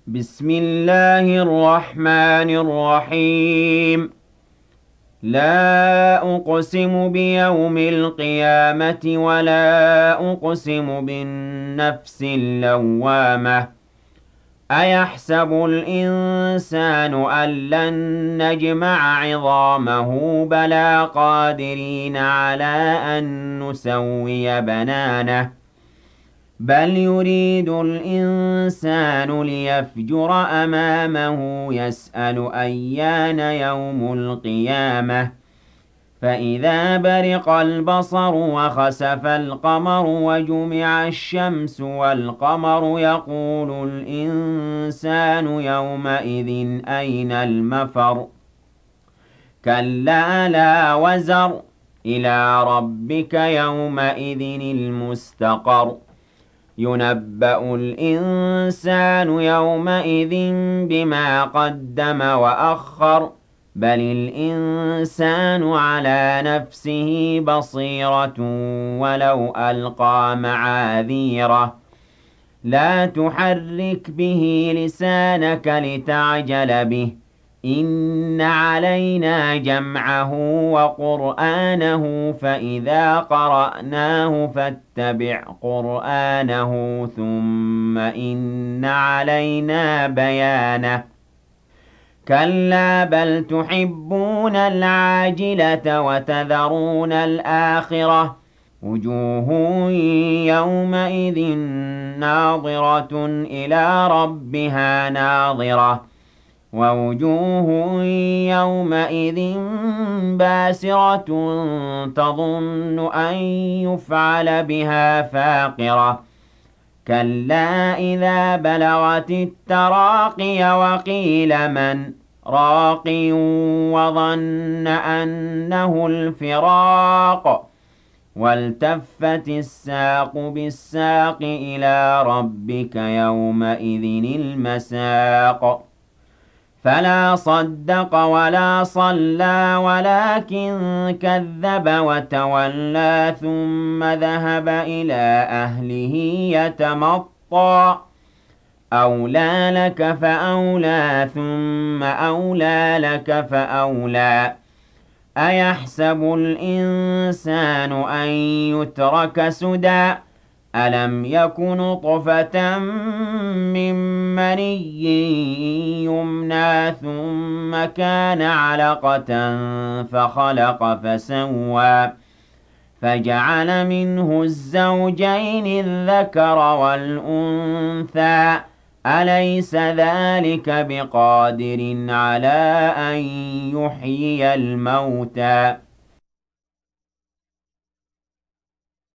بسم الله الرحمن الرحيم. لا أقسم بيوم القيامة ولا أقسم بالنفس اللوامة. أيحسب الإنسان أن لن نجمع عظامه بلى قادرين على أن نسوي بنانه بل يريد الإنسان ليفجر أمامه يسأل أيان يوم القيامة فإذا برق البصر وخسف القمر وجمع الشمس والقمر يقول الإنسان يومئذ أين المفر كلا لا وزر إلى ربك يومئذ المستقر ينبأ الإنسان يومئذ بما قدم وأخر بل الإنسان على نفسه بصيرة ولو ألقى معاذيره لا تحرك به لسانك لتعجل به إن علينا جمعه وقرآنه فإذا قرأناه فاتبع قرآنه ثم إن علينا بيانه كلا بل تحبون العاجلة وتذرون الآخرة وجوه يومئذ ناظرة إلى ربها ناظرة ووجوه يومئذ باسرة تظن أن يفعل بها فاقرة كلا إذا بلغت التراقي وقيل من راق وظن أنه الفراق والتفت الساق بالساق إلى ربك يومئذ المساق فلا صدق ولا صلى ولكن كذب وتولى ثم ذهب إلى أهله يتمطى أولى لك فأولى ثم أولى لك فأولى أيحسب الإنسان أن يترك سدى ألم يك نطفة من مني يمنى ثم كان علقة فخلق فسوى فجعل منه الزوجين الذكر والأنثى أليس ذلك بقادر على أن يحيي الموتى